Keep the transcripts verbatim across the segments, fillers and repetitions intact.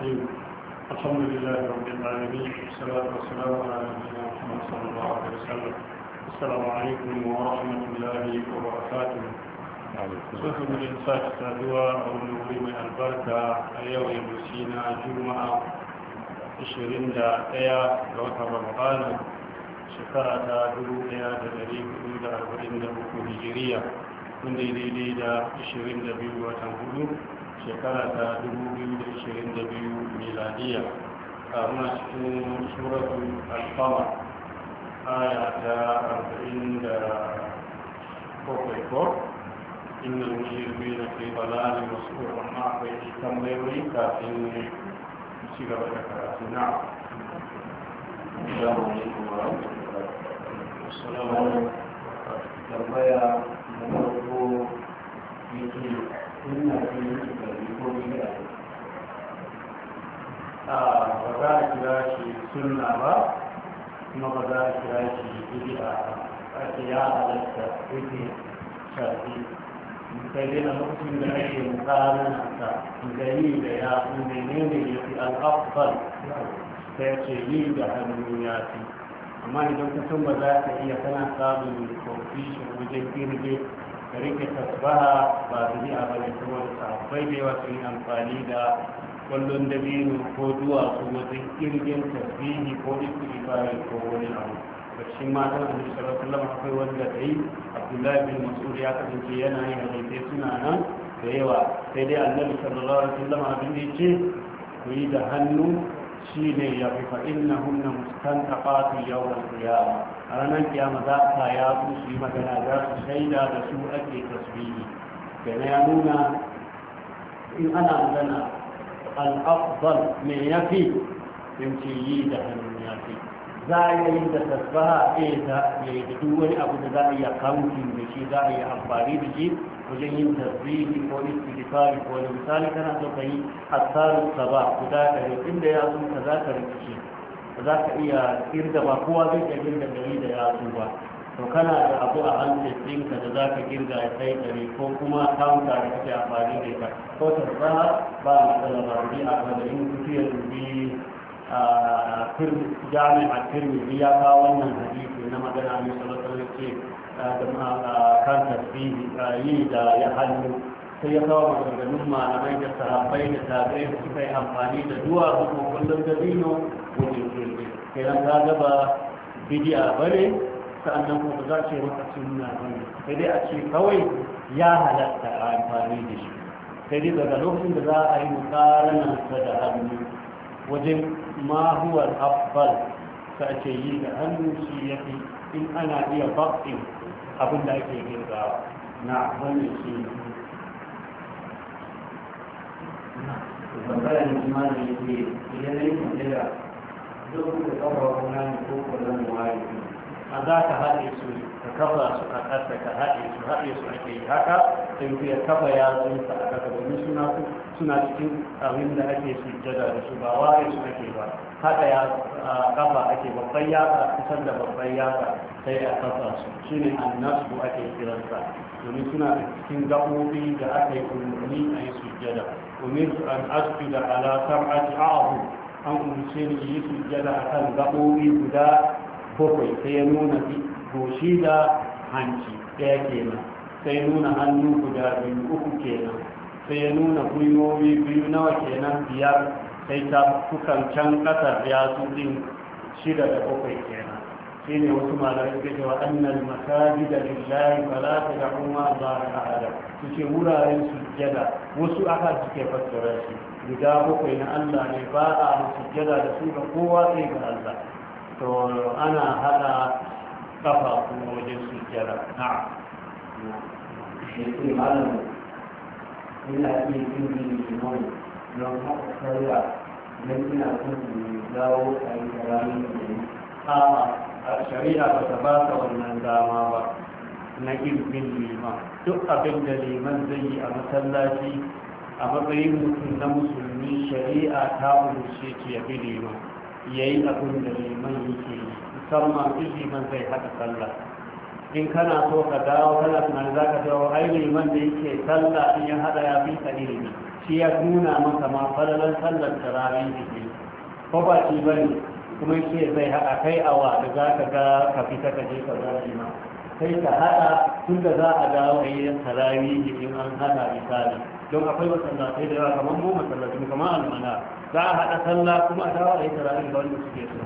الرحيم الحمد لله رب العالمين والصلاة والسلام على نبينا محمد صلى الله عليه وسلم. السلام عليكم ورحمة الله وبركاته. صحب الإنسان السادوة أو نوري من البركة اليوم يمسينا جمعة عشرين دقيقة لوقت رمضان شكرة دلو إيا دليل حدود أربعين دقيقة هجرية من دليل دا عشرين دقيقة وتنهدو shekara ta dubu biyu da ashirin da biyu miladiya a muna cikin suratul al-qamar aya ta arba'in da bakwai ko inna al-mujrimina fi dalalin mas'ur amma akwai tambayoyi kafin ci gaba da karatu na Assalamu alaikum wa rahmatullahi assalamu alaikum tambaya na farko yake ina cikin shekaru ko bida a ba za a kira shi sunna ba kuma ba za a kira shi bid'a ba ake ya halatta yake shafi sai dai a lokacin da ake mukarin ta gani da ya ne ne ya fi al'afal sai ce yi da hannu ya fi amma idan ka san ba za ka iya kana samun confusion wajen kirge da rike tasbaha ba su yi a bane saboda sahabbai da yawa sun yi amfani da kwallon dabino ko duwatsu wajen kirgin tasbihi ko istighfari ko wani abu da shi matan annabi sallallahu alaihi wasallam akwai wanda dai Abdullahi bin Mas'ud ya kasance yana yin hadisi suna nan da yawa sai dai annabi sallallahu alaihi wasallam abin da yake ku yi da hannu shine ya fi fa innahunna mustantaqatu yawm al-qiyamah a ranar kiyama za ka ya su yi magana za su shaida da su ake tasbihi kenan ya nuna in ana magana al-afdal me yafi in ce yi da hannun yafi za a yi da tasbaha eh da da duk wani abu da za a iya counting da shi za a yi amfani da shi wajen yin tasbihi ko istighfari ko wani misali kana so ka yi hasaru saba guda ɗari inda ya zo ka za ka rikice ba za ka iya kirga ba kowa zai iya kirga ɗari da ya zo ba to kana da abu a hancin ɗinka da za ka kirga ya kai ɗari ko kuma counter da kake amfani da ita ko tasbaha ba matsala ba bi a kada in kufiyar bi a jami'a tirmidhi ya kawo wannan hadisi na magana mai sallallahu alaihi ce da kan tasbihi yi da ya hannu sai ya kawo maganganun malamai da sahabbai da tabi'ai da suka yi amfani da duwa ko kullum da dino wajen kirki kenan ta gaba bidi'a bane sa'annan kuma ba za ce maka sunna bane sai dai a ce kawai ya halatta a amfani da shi sai dai daga lokacin da za a yi mukaranarsa da hannu wajen ma huwa afdal ta ce yi da hannu shi ya fi in ana iya baƙin abin da ake girgawa na wannan shi ne tambayar imanin yake idan na yi kundila duk da kawo kuna ne ko kwallon wari a za ka haɗe su ka kafa su a ƙasa ka haɗe su haɗe su ake yi haka sai ku ya kafa yatsunsa a ƙasa domin suna suna cikin abin da ake sujjada da su ba ware su ake ba haɗa ya kafa ake babban yatsa kusan da babban yatsa sai a kafa su shine annasu ake kiransa domin suna da cikin gaɓoɓi da aka yi umarni a yi sujjada umirtu an asjuda ala sab'ati a'udhu an umarce ni yi sujjada akan gaɓoɓi guda bakwai sai ya nuna goshi da hanci ɗaya kenan sai nuna hannu guda biyu uku kenan sai ya nuna gwiwowi biyu nawa kenan biyar sai ta kukan can ƙasar ya ɗin shida da bakwai kenan shi ne wasu malamai suke cewa annal masajid da lillahi fala tad'u ma allahi ahada suke wuraren sujjada wasu aka suke fassara shi guda bakwai na Allah ne ba a sujjada da su ga kowa sai ga Allah to ana hada kafa kuma wajen sujjara na shi ke malam ina iya yin limon don haka sarra don ina son su dawo a yi karamin da yi a shari'a ba ta ba ta wannan dama ba na girbin liman duk abin da liman zai yi a masallaci a matsayin mutum na musulmi shari'a ta umarce ki ya bi liman ya yi abin da liman yake yi musamman in liman zai haɗa sallah in kana so ka dawo kana tunanin za ka dawo ai liman da yake sallah in ya haɗa ya fi ka ilimi shi ya nuna maka ma falalan sallar tarawih ne ko ba shi bane kuma shi zai haɗa kai awa da za ka ga ka fita ka je ka zaɓi ma sai ka haɗa tun da za a dawo a yi tarawih in an haɗa misali don akwai masallatai da yawa kamar mu masallatai kamar almana za a haɗa sallah kuma a dawo a yi tarawih ga wanda suke so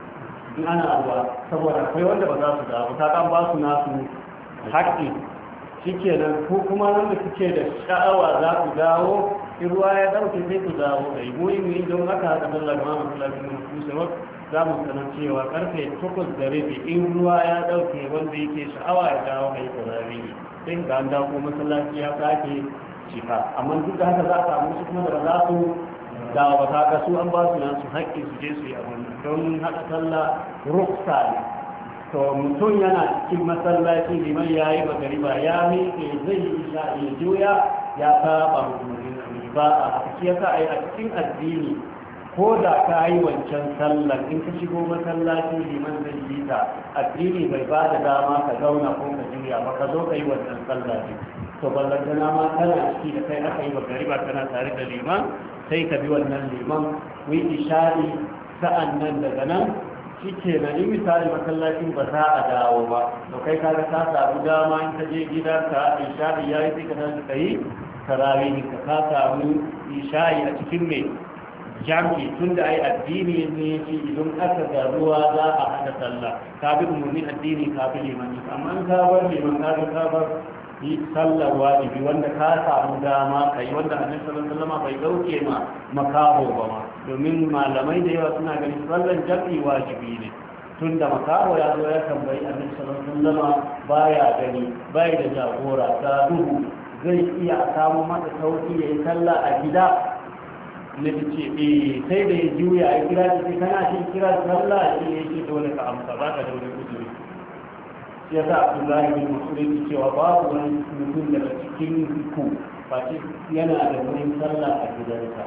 in ana abuwa saboda akwai wanda ba za su dawo ta kan ba su nasu haƙƙi shi kenan ko kuma wanda suke da sha'awa za ku dawo in ruwa ya ɗauke sai ku dawo a yi muhimmi don haka haka sallah ga mamu sallah da musulman za mu sanar cewa karfe takwas da rabi in ruwa ya ɗauke wanda yake sha'awa ya dawo a yi tarawih sai ga an dawo masallaci ya sake cika amma duk da haka za a samu su kuma da ba za su dawo ba ta ga su an ba su nasu haƙƙi su je su yi abin don haɗa sallah ruksa ne to mutum yana cikin masallaci liman ya yi magariba ya miƙe zai yi isha ya juya ya saba mutum ba a haka yasa a yi a cikin addini ko da ka yi wancan sallar in ka shigo masallaci liman zai yi ta addini bai ba da dama ka zauna ko ka juya ba ka zo ka yi wancan sallar ne to ballantana ma kana ciki da kai aka yi magariba kana tare da liman sai ka bi wannan liman ku yi ishari sa'an nan daga nan shi ke na yi misali masallacin ba za a dawo ba to kai kaga ka samu dama in ka je gida ka ishari ya yi sai ka tashi ka yi tarawih ka ka samu ishari a cikin mai jami'i tun da ai addini ne shi idan aka ga ruwa za a hada sallah ka bi umarnin addini ka bi liman amma in ka bar liman ka ga ka bar yi sallar wajibi wanda ka samu dama ka yi wanda annabi sallallahu alaihi wasallam bai dauke ma makaho ba ma domin malamai da yawa suna ganin sallar jami'i wajibi ne tunda makaho ya zo ya tambayi annabi sallallahu alaihi wasallam baya gani bai da jagora ta duhu zai iya samu masa sauki yayi sallah a gida ne ce eh sai da ya juya ya kira shi kana shi kira sallah shi yake dole ka amsa ba ka dole uzuri ya sa abdullahi bin musulun cewa babu wani mutum daga cikin ku face yana da wurin sallah a gidansa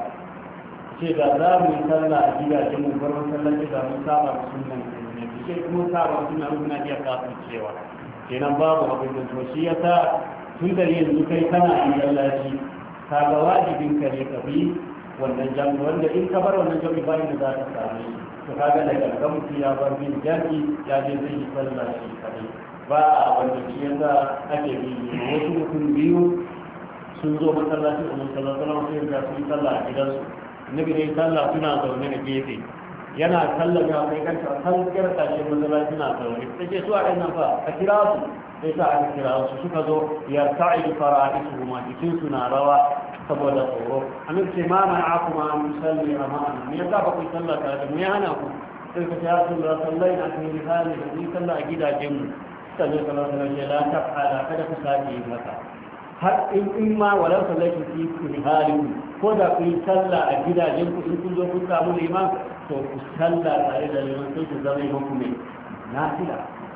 ce da za mu yi sallah a gidajen mu bar masallaci da mun saba sunan ne ce kuma saba sunan muna iya kafin cewa kenan babu abin da to shi ya sa tun da yanzu kai kana yin sallaci ka ga wajibin ka ne ka bi wannan jami'i wanda in ka bar wannan jami'i bayan da za ka same shi to kaga daga ga mutum ya bar bin jami'i ya je zai yi sallah shi kadai ba a wanda shi yasa ake biyu wasu mutum biyu sun zo masallacin a masallacin a masallacin da sun sallah a gidansu nabi dai sallah suna zaune da gefe yana sallah ya kai kanta kan kira tashin masallacin na zaune ta ce su a ɗan nan fa a kira su sai sa aka kira su suka zo ya ta'idu fara'isu kuma jikinsu na rawa saboda tsoro annabi ce ma mana kuma musalli a ma'ana me yasa ba ku sallah tare da mu ya hana ku sai ka ya rasu da sallai na kan rihali da ni sallah a gidajen mu sallallahu alaihi wasallam ya la tafala kada ku sake yin haka har in in ma walau sallaki fi rihali ko da ku yi sallah a gidajen ku in kun zo kun samu liman to ku sallah tare da liman sai ku zama muku mai nafila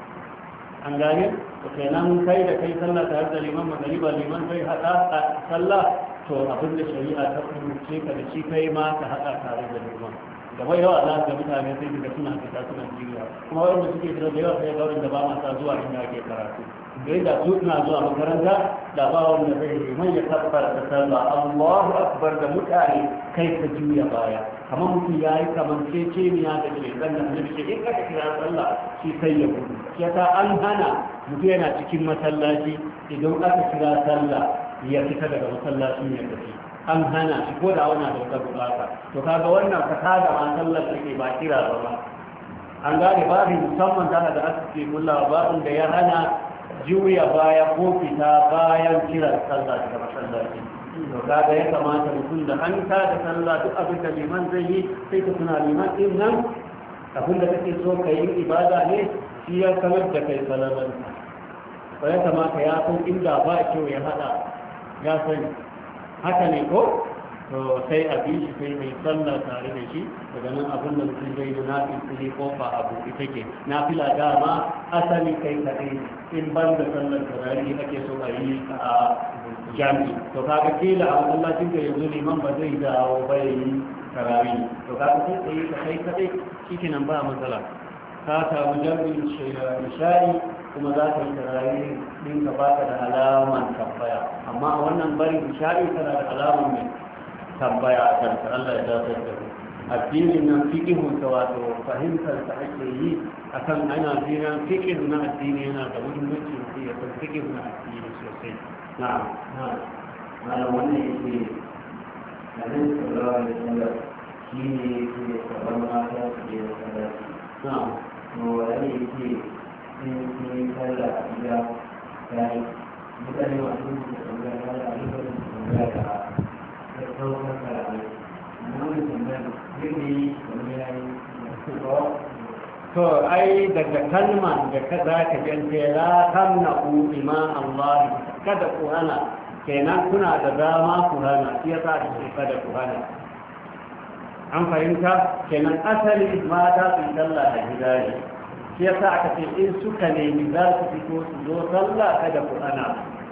an gane to kenan kai da kai sallah tare da liman magariba liman kai hada sallah to abin da shari'a ta kurce ka da shi kai ma ka haɗa tare da liman da bai yawa za ga mutane sai daga suna fita suna jiya kuma wanda suke fita da yawa sai ga wanda ba ma sa zuwa inda ake karatu dai da su suna zuwa makaranta da ba wanda zai liman ya tabbata da sallah Allahu akbar da mutane kai ka juya baya kamar mutum ya yi kamar ceceniya da ke zan da annabi ce in ka kira sallah shi sai ya gudu yasa an hana mutum yana cikin masallaci idan aka kira sallah ya fita daga masallacin ya tafi an hana shi ko da wannan da wata bukata to kaga wannan ka tada ma sallar take ba kira ba ba an gane babin musamman da da ake kullawa babin da ya hana juya baya ko fita bayan kira sallah daga masallaci to kaga ya kamata mutum da an ta da sallah duk abin da liman zai yi sai ka tuna liman din nan abin da kake so ka yi ibada ne shi ya kamar da kai salaman ba ya kamata ya san inda ba kyau ya hada ya sani haka ne ko to sai a bi shi sai mai sallah tare da shi daga nan abin da mutum zai yi na fili kofa abu ita ke na fila dama asali kai kaɗai in ban da sallar tarari ake so a yi a jami'i to kaga kila a masallacin da yanzu liman ba zai dawo ba ya yi tarari to kaga sai tsaye ka kai kaɗai shi nan ba matsala ka samu jami'in shayi kuma za ka yi tarari ɗin ka baka da alaman tambaya amma a wannan barin sha'i tana da alaman mai tambaya a kanta. Allah ya dace da mu addinin nan fiqihun ta wato fahimtar ta ake yi akan ana jiran fiqh na addini yana da muhimmanci mutum ya san fiqh na addini sosai. na'am na'am malam wannan yake Nabi sallallahu alaihi wasallam shi ne yake karɓar mata su je masallaci. na'am to wani yake sun yi sallah a gida ya yi mutane masu rubuta tambaya ya da ayyukan su tambaya da ya ɗaukar karatu amma wani tambaya zai yi wani ya yi to ai daga kalman da ka za ka jance la tamna'u ima Allah kada ku hana kenan kuna da dama ku hana shi yasa da shi kada ku hana an fahimta kenan asali mata su sallah a gida ne shi yasa aka ce in suka nemi za su fito su zo sallah kada ku hana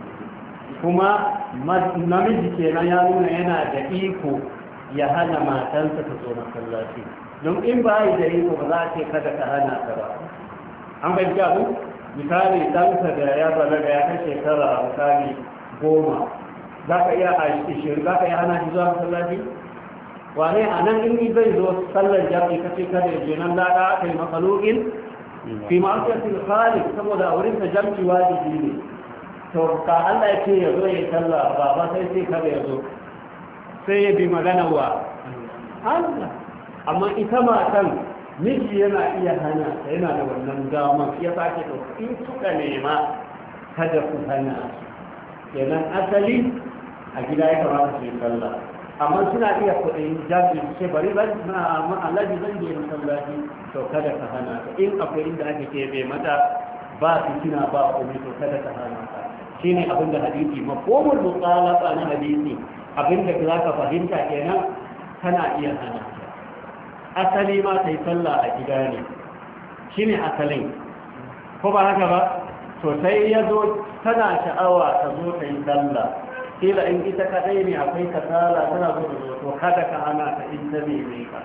kuma namiji kenan ya nuna yana da iko ya hana matansa ta zo masallaci don in ba yi da iko ba za a ce kada ka hana ta ba an bai abu misali ɗansa da ya balaga ya kai shekara misali goma za ka iya a ishirin za ka iya hana shi zuwa masallaci wane a nan in zai zo sallar jami'i kace kada ya je nan lada aka yi makhluqin fi ma'asiyatil khaliq saboda a wurin ta jami'i wajibi ne to ka Allah ya ce ya zo ya sallah ba ba sai sai kada ya zo sai ya bi magana wa Allah amma ita matan miji yana iya hana ta yana da wannan damar ya sake to in suka nema kada ku hana kenan asali a gida ya kamata su yi sallah amma suna iya kuɗin jami'i su ce bari ban na ma'alaji zan je masallaci to kada ka hana ta in akwai inda ake kebe mata ba fitina ba komai to kada ka hana ta shine abin da hadisi mafhumul muqalafa na hadisi abin da za ka fahimta kenan kana iya hana asali ma ta yi sallah a gida ne shi ne asalin ko ba haka ba to sai ya zo tana sha'awa ta zo ta yi sallah kila in ita kadai ne akwai kasala tana zo da zo to kada ka hana ta in ta ne ka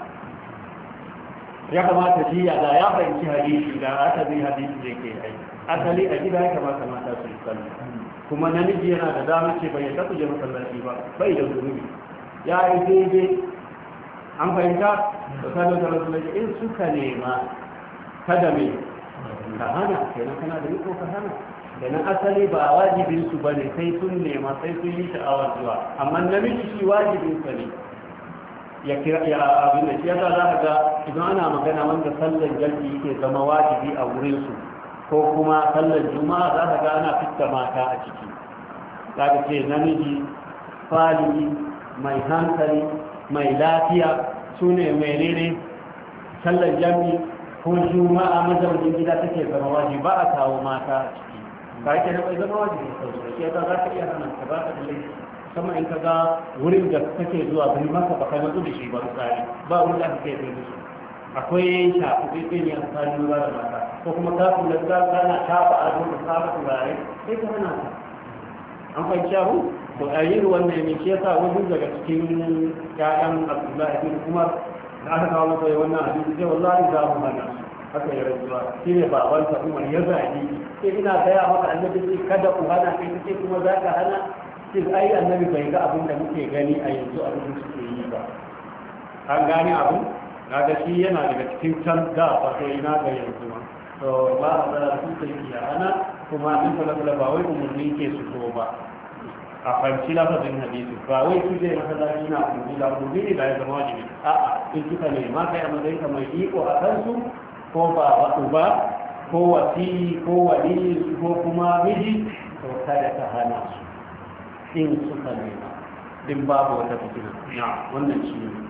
ya kamata shi ya da ya fahimci hadisi da aka zai hadisi da ke ai asali a gida ya kamata mata su yi sallah kuma namiji yana da damar ce bai ta kuje masallaci ba bai da zunubi ya yi daidai an fahimta da salo da rasulullahi in suka nema kada mai ka hana kenan kana da riko ka hana kenan asali ba wajibin su bane sai sun nema sai sun yi sha'awar zuwa amma namiji shi wajibin sa ne ya kira ya abin da shi yasa za ka ga idan ana magana wanda sallar jalbi yake zama wajibi a wurin su ko kuma sallar juma'a za ka ga ana fitta mata a ciki za ka ce namiji fali mai hankali mai lafiya su ne menene sallar jami ko juma'a mazaunin gida take zama wajibi ba a kawo mata a ciki ba yake na bai zama wajibi sosai ke ta za ka iya hana ka ba ka da laifi sama in ka ga wurin da kake zuwa bai maka ba kai matsu da shi ba misali ba wurin da kake zai musu akwai shafi ɗaya ne a tsakanin ruwa da mata ko kuma ka kula da kana shafa a zuwa saba turare sai ka hana ta an fahimci abu to a yin wannan ne shi yasa wani daga cikin ƴaƴan Abdullahi bin Umar da aka kawo masa wannan hadisi sai wallahi za mu hana haka ya rantsuwa shi ne babansa Umar ya zagi sai ina gaya maka annabi sai kada ku hana kai kace kuma za ka hana sai ai annabi bai ga abin da muke gani a yanzu abin da suke yi ba an gane abu kaga shi yana daga cikin can da ba sai ina ga yanzu ma to ba a tsara su sai ya hana kuma in kula ba wai umurni ke su so ba a fahimci lafazin hadisi ba wai su zai masallaci na umarni da umarni da ya zama wajibi a'a in kika ne ma kai a matsayin ka mai iko a kansu ko ba wasu ba ko wasi ko wali ko kuma miji to kada ka hana su in suka nema din babu wata fitina na wannan shi ne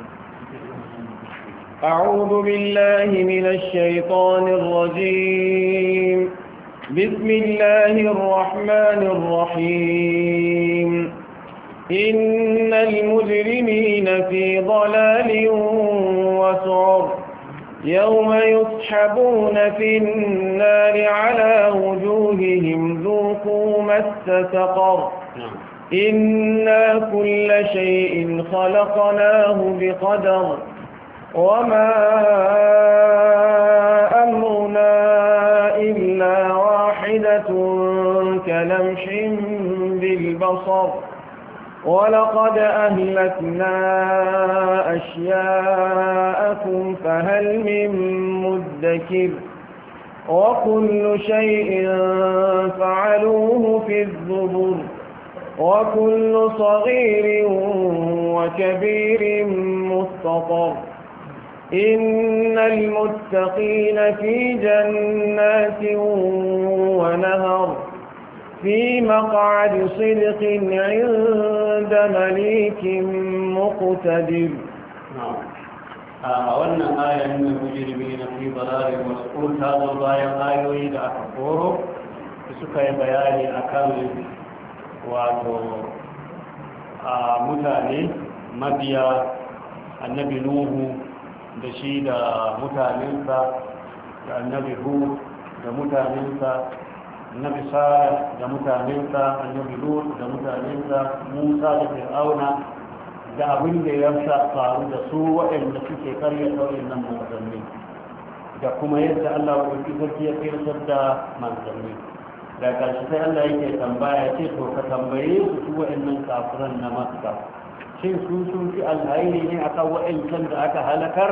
أعوذ بالله من الشيطان الرجيم بسم الله الرحمن الرحيم إن المجرمين في ضلال وسعر يوم يسحبون في النار على وجوههم ذوقوا مس سقر إنا كل شيء خلقناه بقدر وما أمرنا إلا واحدة كلمح بالبصر ولقد أهلكنا أشياءكم فهل من مدكر وكل شيء فعلوه في الزبر وكل صغير وكبير مستطر إن المتقين في جنات ونهر في مقعد صدق عند مليك مقتدر. a wannan aya ne mujrimi na fi dalalin mas'ul ta zo bayan ayoyi da aka koro da suka yi bayani akan wato a mutane mabiya annabi nuhu da shi da mutanensa da annabi hud da mutanensa annabi salih da mutanensa annabi lut da mutanensa musa da fir'auna da abin da ya faru da su waɗanda suke karya sauyin nan manzanni da kuma yadda Allah wadda sarki ya kirkar da manzanni da ƙarshe sai Allah yake tambaya ce to ka tambaye su su waɗannan kafiran na Makka shin su sun fi alhairi ne akan waɗancan da aka halakar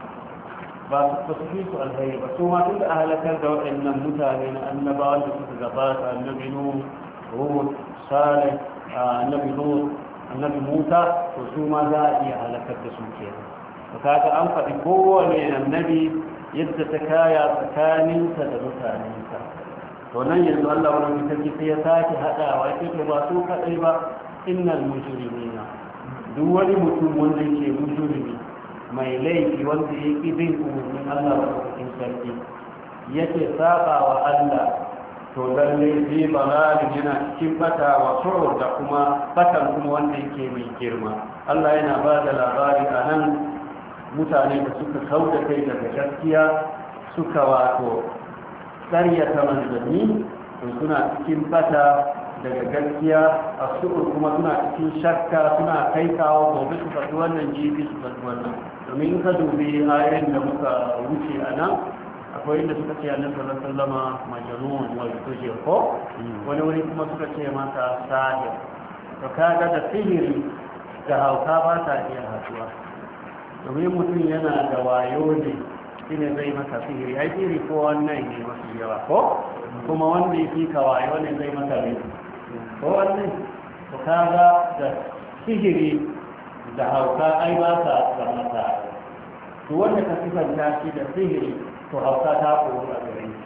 ba su fi su alhairi ba su ma tun da halakar da waɗannan mutane na annabawan da suka gabata annabi Nuh Hud Salih annabi Lut annabi Musa to su ma za a iya halakar da su ke to kaga an faɗi kowane annabi yadda ta kaya tsakaninsa da mutanensa to nan yanzu Allah wani sarki sai ya sake haɗawa ya ce ba su kaɗai ba innal mujrimina duk wani mutum wanda ke mujrimi mai laifi wanda ya ƙi bin umarnin Allah wani sarki yake saba wa Allah to lalle fi balalin yana cikin bata wa surur da kuma batan kuma wanda yake mai girma Allah yana ba da labari a nan mutane da suka kauda kai daga gaskiya suka wato ƙaryata manzanni to suna cikin bata daga gaskiya a surur kuma suna cikin shakka suna kai kawo gobe su faɗi wannan jibi su faɗi wannan domin in ka dubi ayoyin da muka wuce a nan akwai inda suka ce annabi sallallahu alaihi wasallam majnun wa yutuje ko wani wuri kuma suka ce mata sahir to kaga da sihiri da hauka ba ta iya haduwa domin mutum yana da wayo ne shine zai maka sihiri ai sihiri ko wannan ne mafi yawa ko kuma wanda yake ka wayo ne zai maka ne ko wannan to kaga da sihiri da hauka ai ba ta zama ta to wanda ka sifanta shi da sihiri to hauka ta koru a gare shi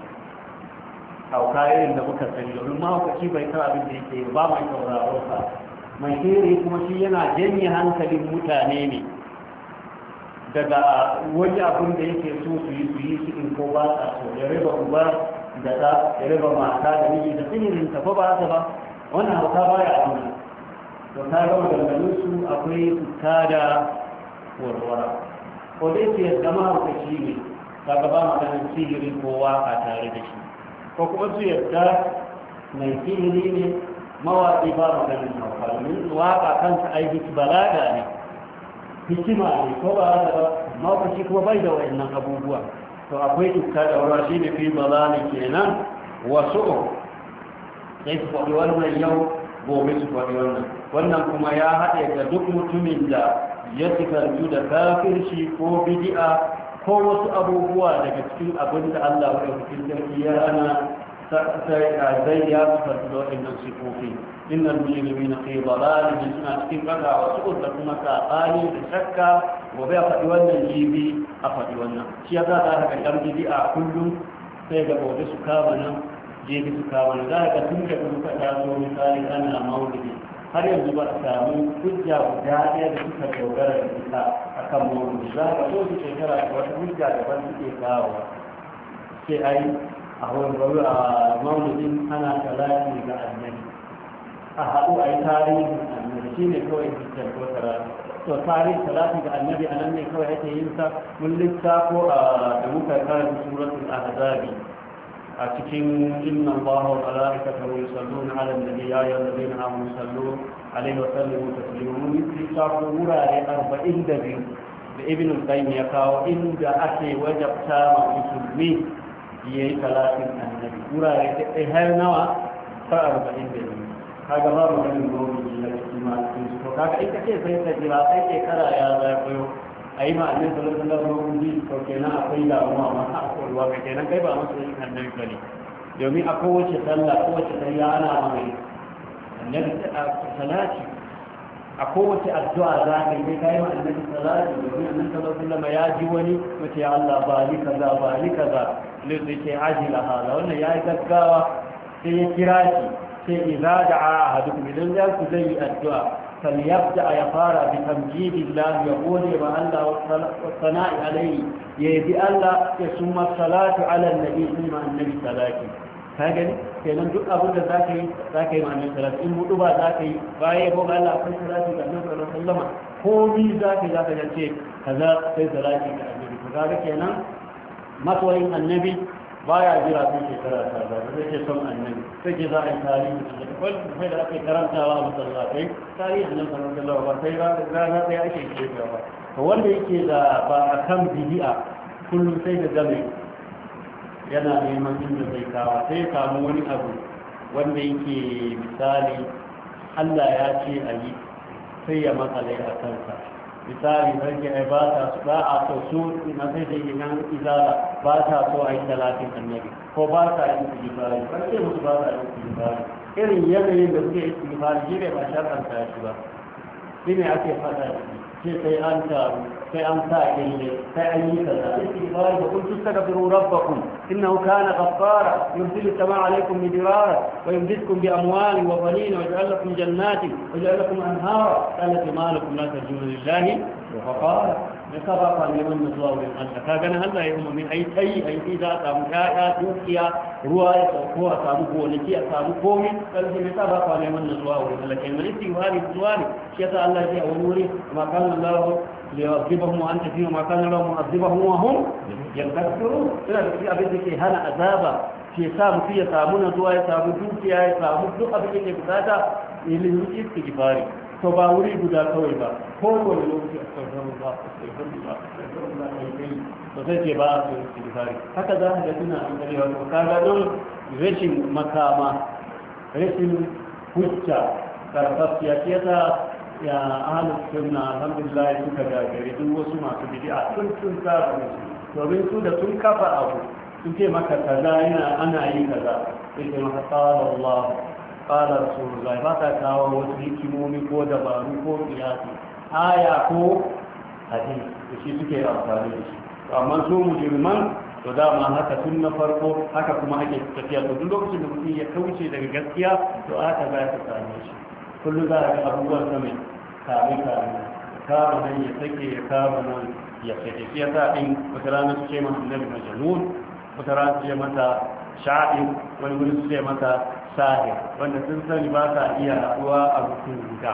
hauka irin da muka sani domin mahaukaci bai san abin da yake ba mai sauraro sa mai sihiri kuma shi yana janye hankalin mutane ne daga wani abin da yake so su yi su yi shi in ko ba sa so ya riba uba da ta ya riba mata da miji da sihirin ta ko ba ta ba wannan hauka baya auna to ta ga maganganun su akwai tuka da warwara ko dai su yadda mahaukaci ne kaga ba maganin sihiri ko waka tare da shi ko kuma su yadda mai sihiri ne mawaƙi ba maganin hauka domin waka kansa aiki balaga ne hikima ne ko ba haka ba mawakaci kuma bai da wayannan abubuwa to akwai tukka da wura shi ne fi balani kenan wasu sai su faɗi wannan yau gobe su faɗi wannan wannan kuma ya haɗe ga duk mutumin da ya sikarju da kafirci ko bidi'a ko wasu abubuwa daga cikin abin da Allah ya cikin sarki ya ana zai ya sifar da waɗannan sifofi innal mujrimina fi dalalin suna cikin baka wasu da kuma sabani da shakka gobe a faɗi wannan jibi a faɗi wannan shi ya za ta haka ɗan bidi'a kullum sai ga gobe su kama nan jibi su kama nan za ka tun da kuma taso misali ana maulidi har yanzu ba a samu hujja guda ɗaya da suka dogara da ita a kan maulidi za ka so su shekara da wata hujja daban suke kawo sai ai a wani a maulidin ana talati ga annabi a haɗu a yi tarihin annabi shi ne kawai hujjar ko talati to tarihin talati ga annabi a nan ne kawai ake yin sa mun lissafo da muka karanta suratul ahzabi a cikin inna allaha wa malaikatahu yusalluna ala an-nabi ya ayyuhalladhina amanu sallu alaihi wa sallimu taslima mun lissafo wurare arba'in da biyu da ibn al-qayyim ya kawo inda ake wajabta ma musulmi yayi talatin annabi wurare da har nawa ta arba'in da biyu kaga babu ganin gobe da cikin ma cikin kaga in kace sai ka jira sai shekara ya zagayo a yi ma annabi sallallahu alaihi wasallam ji to kenan akwai damuwa ma a kowa kai kenan kai ba masu yin annabi bane domin a kowace sallah kowace sallah ana mai annabi salati a kowace addu'a za ka yi kai ma annabi salati domin annabi sallallahu alaihi wasallam ya ji wani mace ya Allah ba ni kaza ba ni kaza ne sai ce ajila hada wannan yayi gaggawa sai ya kira shi sai idza da'a ahadukum idan za ku zai addu'a فليبدأ يفارى بتمجيد الله يقول مع الله والثناء عليه يدي الله يسمى الصلاة على النبي مع النبي صلاة هكذا kenan duk abin da zaka yi zaka yi ma'anar salati in mutu ba zaka yi baya ko Allah akwai salati ga Annabi sallallahu alaihi wasallam ko ni zaka yi zaka ce kaza sai salati ga Annabi to kaga kenan masoyin Annabi baya jira sai shekara ta ba sai ce son Annabi sai ke za a yi tarihi wanda sai da ake karantawa a masallatai tarihi Annabi sallallahu alaihi wasallam ba sai ba rana sai ake cewa ba to wanda yake da ba akan bid'a kullum sai da game yana neman inda zai kawo sai ya samu wani abu wanda yake misali Allah ya ce a yi sai ya matsale a kansa misali sarki ai ba ta ba a so su na sai da yin izala ba ta so a yi talatin annabi ko ba ta yin istighfari ba sai musu ba ta yin istighfari irin yanayin da suke istighfari shi ne ba shar'anta shi ba shi ne ake fada shi sai an taru sai an sa kille sai an yi kaza istighfar da kun tastaghfiru rabbakum innahu kana ghaffara yursilu samaa alaykum midrara wa yumdidkum bi amwalin wa banin wa yaj'al lakum jannatin wa yaj'al lakum anhara qala ma lakum la tarjuna lillahi wa qala ne ka ba kwanye wannan zuwa wurin Allah ka ganin Allah ya umma min ai tai ai sai za a samu ƴaƴa dukiya ruwa ya sauko a samu gonaki a samu komai kalli ne ka ba kwanye wannan zuwa wurin Allah kai mai istighfar zuwa ne shi yasa Allah ya ce a wani wuri ma kana Allah liyu'adhibahum wa anta fihim ma kana lahum mu'adhibahum wa hum yastaghfirun ina da shi abin da ke hana azaba ke sa mutum ya samu na zuwa ya samu dukiya ya samu duk abin da ke bukata ilimin istighfari to ba wuri guda kawai ba ko wani lokaci astaghfirullah astaghfirullah astaghfirullah kai to sai ce ba su istighfari haka za ka ga tuna an gare wato kaga don rashin makama rashin hujja karfafiya ce ta ya ahlus sunna alhamdulillah suka gagari duk wasu masu bid'a sun sun saba musu domin su da sun kafa abu sun ce maka kaza yana ana yi kaza sai ce maka qala Allah qala rasulullah ba ta kawo wasu hikimomi ko dabaru ko qiyasi aya ko hadisi da shi suke amfani da shi amma su mujriman to dama haka tun na farko haka kuma ake tafiya to duk lokacin da mutum ya kauce daga gaskiya to aka za ka same shi kullum za a ga abubuwan sama kame kame kama nan ya sake ya kama nan ya sake shi ya sa ɗin wata rana su ce masa nabi majanun wata rana su ce mata sha'in wani wuri su ce mata sahir wanda sun sani ba sa iya haɗuwa a mutum guda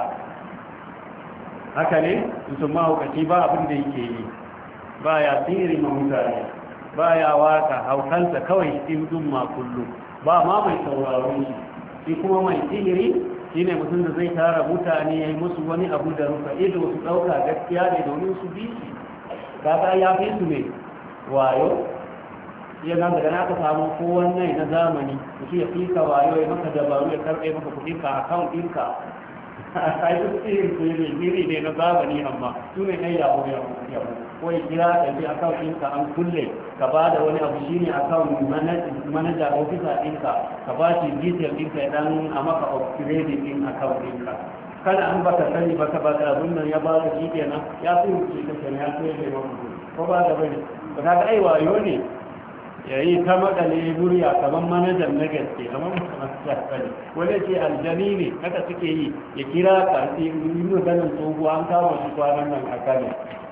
haka ne mutum mahaukaci ba abin da yake yi ba ya tsiri ma mutane ba ya waka haukansa kawai in dumma kullum ba ma mai sauraron shi shi kuma mai sihiri shi ne mutum da zai tara mutane ya yi musu wani abu da rufa ido su ɗauka gaskiya ne domin su bi shi kaga ya fi su ne wayo ya ganga da naka samu ko wannan na zamani mutum ya fika wayo ya maka dabaru ya karɓe maka kuɗin ka akawun ɗinka a yi duk tsirin su ne jiri ne na zamani amma su ne ɗan yawo yawo ko ya kira ka bi akawun ɗinka an kulle ka ba da wani abu shine akawun manaja ofisa ɗinka ka ba shi detail ɗinka ya ɗan a maka upgrade ɗin akawun ɗinka kana an baka sani baka baka abin nan ya ba da shi kenan ya fi wuce ka kenan ya fi yadda ya maka ko ba da bane ba ka ga ai wayo ne ya yi ta makale murya kamar manajan na gaske kamar masu sani wani ce aljani ne haka suke yi ya kira ka sai yi maganin tsohuwa an kama shi kwanan nan a kano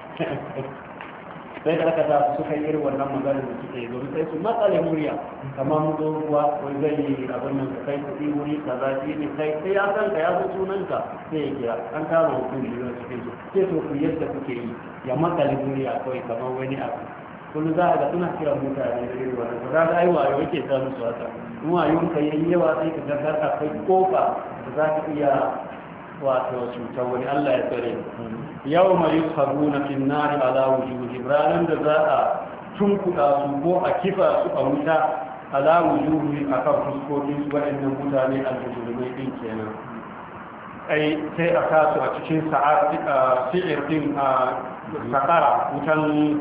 sai da aka tafi suka yi irin wannan maganin da suke yi domin sai su matsale murya kamar mu tsohuwa wani zai yi abin nan kai kuɗi wuri kaza shi ne kai sai ya san ka ya san sunanka sai ya kira an kama hukun biyu na cikin su sai to ku yadda kuke yi ya matsale murya kawai kamar wani abu kullum za a ga suna kiran mutane da irin wannan za ka aiwa yau yake sa musu haka in wayon ka yayi yawa sai ka ga akwai kofa da za ka iya wato cutar wani Allah ya tsare yau mai yushabuna fin nari ala wujuhihim ranan da za a tunkuɗa su ko a kifa su a wuta ala wujuhihim akan fuskokin su waɗannan mutane al-mujrimai din kenan ai sai a kasu a cikin sa'ir din a sakara wutan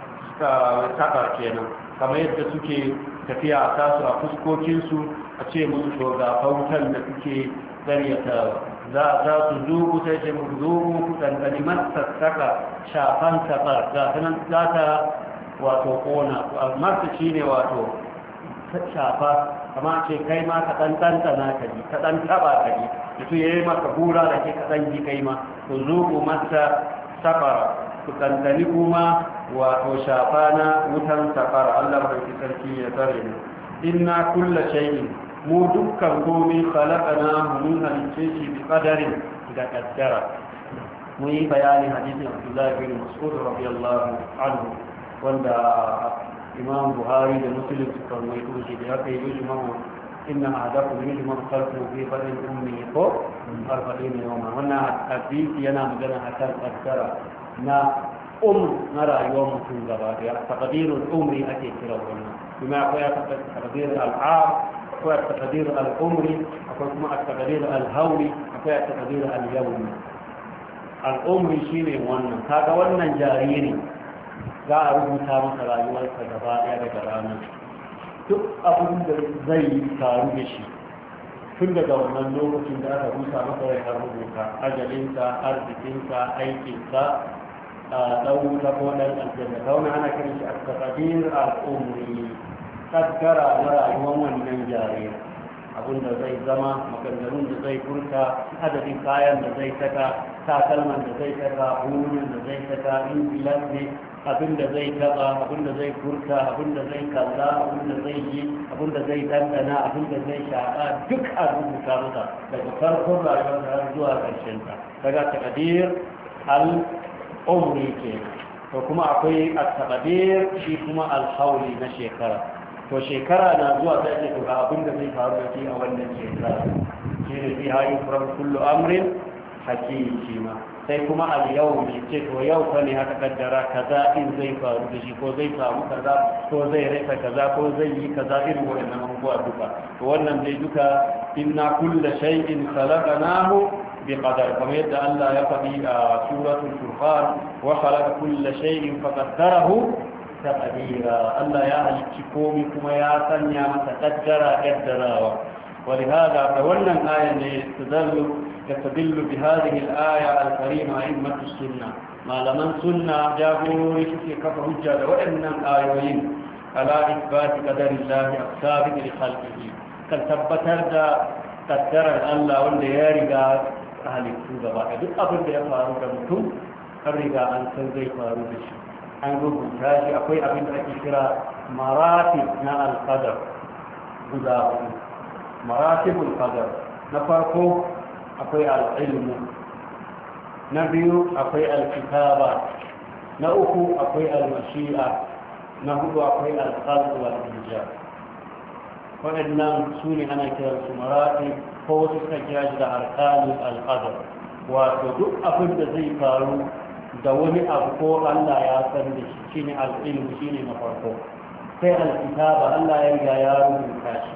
sakar kenan kamar yadda suke tafiya a kasu a fuskokinsu a ce musu to ga wutan da suke zaryata za su zuku sai ce musu zuku ku ɗanɗani masassaka shafan sakar za ta wato kona masu shi ne wato shafa kama ce kai ma ka ɗan ɗanɗana ka ji ka ɗan taɓa ka ji mutu ya yi maka hura da ke ka ɗan ji kai ma ku zuku masa safara ku ɗanɗani kuma wato shafa na wutan safara Allah barki sarki ya tsare ne inna kulla shay'in mu dukkan komai khalaqana mun halice shi bi qadarin da qaddara mun yi bayani hadisin Abdullah bin Mas'ud radiyallahu anhu wanda Imam Buhari da Muslim suka rawaito shi da haka yi Imam inna ahadakum yajma qalbu fi fadl ummi ko arba'in yawma wannan hadisi yana magana akan qaddara na um na rayuwar mutum gaba da taqdirul umri ake kira wannan kuma akwai taqdir al-'am akwai taqdir al-umri akwai kuma taqdir al-hawli akwai taqdir al-yawmi al-umri shine wannan kaga wannan jariri za a rubuta masa rayuwarsa gaba ɗaya daga ranar duk abin da zai yi taru da shi tun daga wannan lokacin da aka rubuta masa rai har rubuta ajalinsa arzikinsa aikinsa a ɗauka ko ɗan aljanna ta wani ana kiran shi a takadir al'umri kaddara na rayuwar wannan jariri abin da zai zama maganganun da zai furta adadin kayan da zai saka takalman da zai saka burin da zai saka ingilan ne abin da zai taba abin da zai furta abin da zai kalla abin da zai yi abin da zai dandana abin da zai shaƙa duk a rubuta masa daga farkon rayuwar har zuwa ƙarshen ta daga takadir al-umri ke to kuma akwai at-taqdir shi kuma al-hawli na shekara to shekara na zuwa sai ce to abin da zai faru da shi a wannan shekara shi ne fi hayi from kullu amrin hakim shi ma sai kuma al-yawm ne ce to yau fa ne aka kaddara kaza in zai faru da shi ko zai samu kaza ko zai rasa kaza ko zai yi kaza irin wannan abubuwa duka to wannan dai duka inna kulla shay'in khalaqnahu biqadar kamar yadda Allah ya faɗi a suratul furqan wa khalaqa kulla shay'in faqaddarahu taqdira Allah ya halicci komai kuma ya sanya masa kaddara kaddarawa ولهذا فولنا الآية تدل تدل بهذه الآية الكريمة أئمة السنة ما لمن سنة جابوا في كفر الجاد وإن الآيوين على إثبات قدر الله السابق لخلقه كالتبتر دا قدر الله واللي يرجع أهل السوء بعد أبن يفعل كمتم الرجاء أن تنزي فاروش أن rubuta shi akwai abin da ake kira maratib na alqadar guda uku maratibul qadar na farko akwai al-ilmu na biyu akwai al-kitaba na uku akwai al-mashi'a na hudu akwai al-khalq wal ijab waɗannan su ne ana kiran su maratib ko wasu suka kira shi da arkanul al-qadar wato duk abin da zai faru da wani abu ko Allah ya san da shi shine al-ilmu shine na farko sai al-kitaba Allah ya riga ya rubuta shi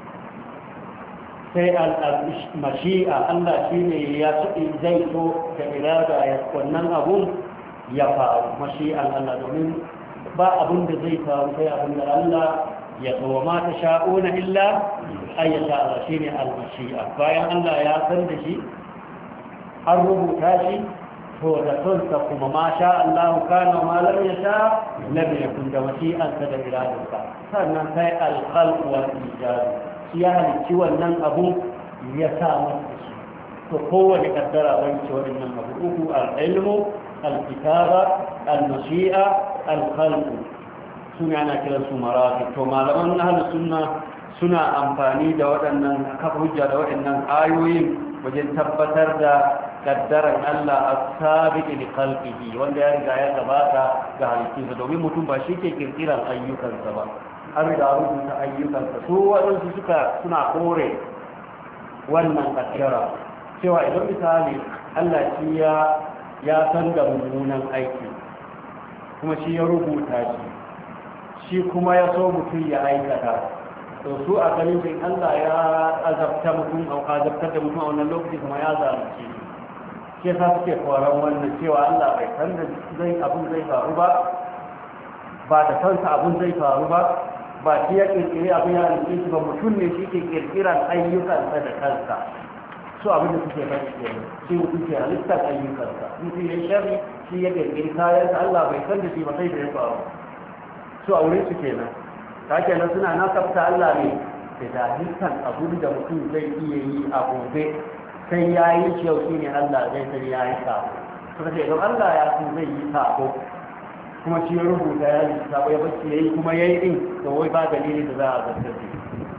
sai al-mashi'a Allah shine ya tsudi zai so da irada ya wannan abun ya faru mashi'an Allah domin ba abun da zai faru sai abun da Allah ya so ma ta sha'una illa ayyata Allah shine al-mashi'a bayan Allah ya san da shi an rubuta shi to da sonsa kuma ma sha Allah kana ma lam yasha lam yakun da mashi'ansa da iradarsa sannan sai al-khalq wal ijad shi ya halicci wannan abu ya sa masa shi to kowane kaddara wani ce waɗannan abu uku al-ilmu al-kitaba al-mashi'a al-khalq suna ana kiran su maratib to malaman ahlus sunna suna amfani da waɗannan kafa hujja da waɗannan ayoyin wajen tabbatar da kaddaran Allah as-sabiq li khalqihi wanda ya riga ya gabata ga halittunsa domin mutum ba shi ke kirkiran ayyukansa ba an riga rubuta ayyukansa su waɗansu suka suna kore wannan kaddara cewa idan misali Allah shi ya ya san da mummunan aiki kuma shi ya rubuta shi shi kuma ya so mutum ya aikata to su a ganin shi Allah ya azabta mutum a azabtar da mutum a wannan lokaci kuma ya zalunce shi ke sa suke koran wannan cewa Allah bai san da zai abun zai faru ba ba da kansa abun zai faru ba ba shi ya kirkiri abin ya halitta shi ba mutum ne shi ke kirkiran ayyukansa da kansa su abin da suke bari ke shi mutum ke halittar ayyukansa mutum ya shari shi ya kirkiri kayansa Allah bai san da shi ba sai da ya faru su a wurin su kenan ta kenan suna nasabta Allah ne da dahilkan abin da mutum zai iya yi a gobe sai ya yi shi yau shi ne Allah zai sai ya yi sabo suka ce don Allah ya san zai yi sabo kuma shi ya rubuta ya yi sabo ya bacci ya yi kuma ya yi din to wai ba dalili da za a zartar da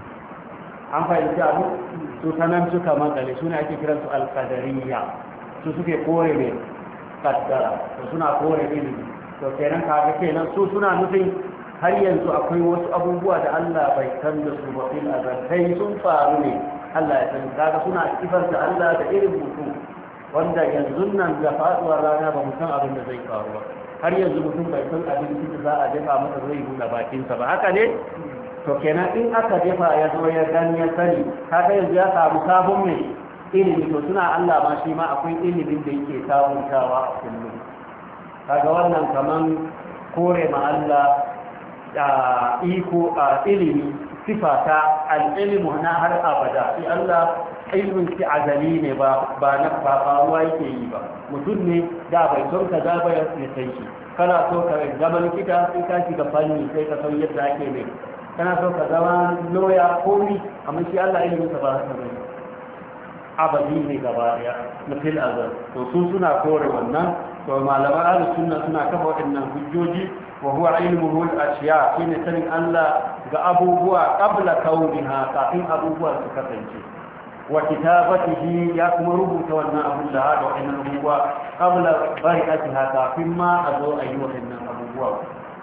an fahimci abu su ta nan suka makale suna ake kiransu alkadariya su suke kore ne kaddara to suna kore ilimi to kenan kaga kenan su suna nufin har yanzu akwai wasu abubuwa da Allah bai san da su ba fil azal sai sun faru ne Allah ya san kaga suna kifanta Allah da irin mutum wanda yanzu nan da faduwar rana ba mu san abin da zai faru ba har yanzu mutum bai san abin da za a dafa masa zai buɗe bakinsa ba haka ne to kenan in aka jefa ya zo ya gani ya sani kaga yanzu ya samu sabon mai ilimi to suna Allah ma shi ma akwai ilimin da yake sabuntawa a kullum kaga wannan kaman kore ma Allah da iko a ilimi sifata al-ilmu na har abada shi Allah ilmin shi azali ne ba ba na ba ruwa yake yi ba mutum ne da bai son ka da bai sai shi kana so ka zama likita sai ka shiga fanni sai ka san yadda ake mai kana so ka zama loya komi amma shi Allah ilimin sa ba haka bane abadi ne gaba daya na fil azal to su suna kore wannan to malaman ahlus sunna suna kafa waɗannan hujjoji wa huwa ilmuhu al-ashiya shine sanin Allah ga abubuwa qabla kauniha kafin abubuwa su kasance wa kitabatihi ya kuma rubuta wannan abun da hada waɗannan abubuwa qabla bari'atiha kafin ma a zo a yi waɗannan abubuwa